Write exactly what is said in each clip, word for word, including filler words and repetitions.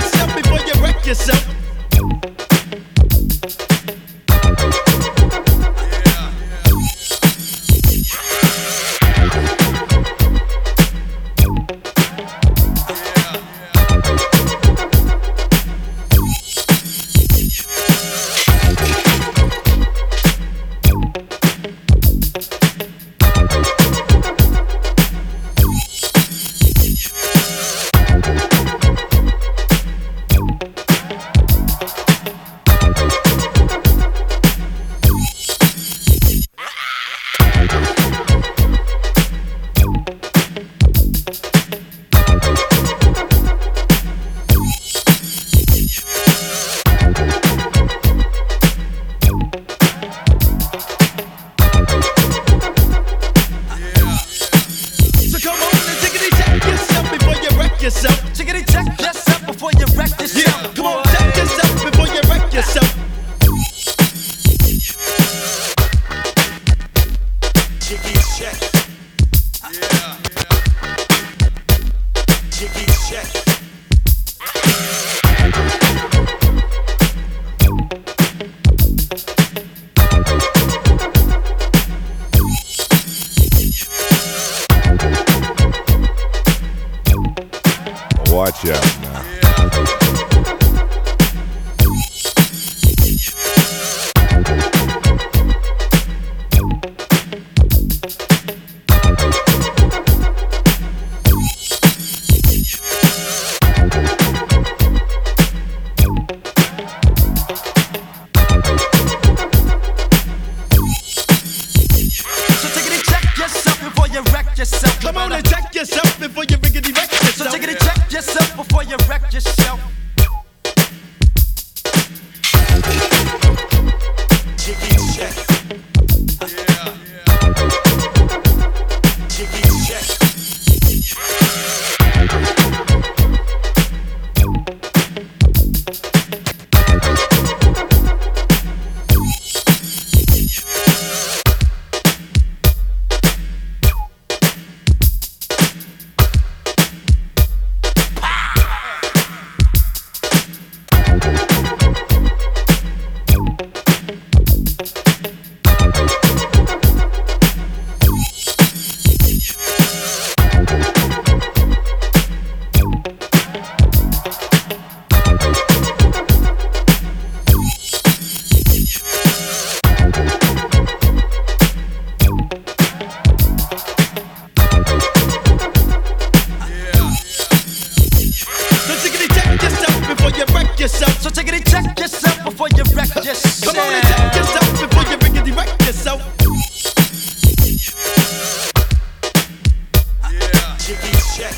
yourself before you wreck yourself. Yourself. Chickity check yourself before you wreck yourself. Yeah, come on, check yourself before you wreck yourself. Chicky check. Yeah. Chicky check. Watch out now. So take it and check yourself before you wreck yourself. Come on and check yourself before you riggedy wreck yourself. So take it and check yourself before you wreck yourself. Chicky check. Yeah. Chicky check. Yourself. So take it and check yourself before you wreck yourself. Come on and check yourself before you riggedy wreck yourself. Yeah. Chicky check.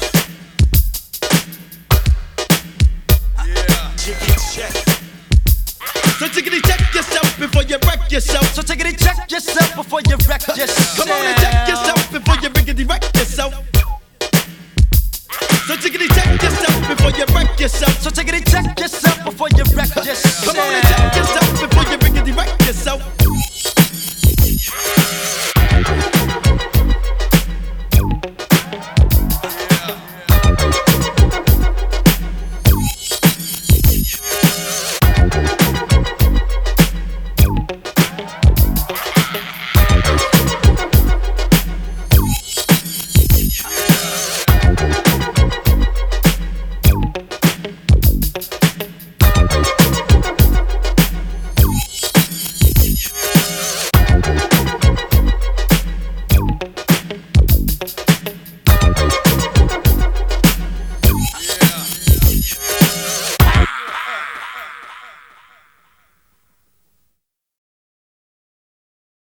Yeah. Chicky check. So take it and check yourself before you wreck yourself. So take it and check yourself before you wreck yourself. Come on and check yourself before you riggedy wreck yourself. So take it and check yourself before you wreck yourself. So take it and check yourself before you wreck yourself. Come on and check yourself.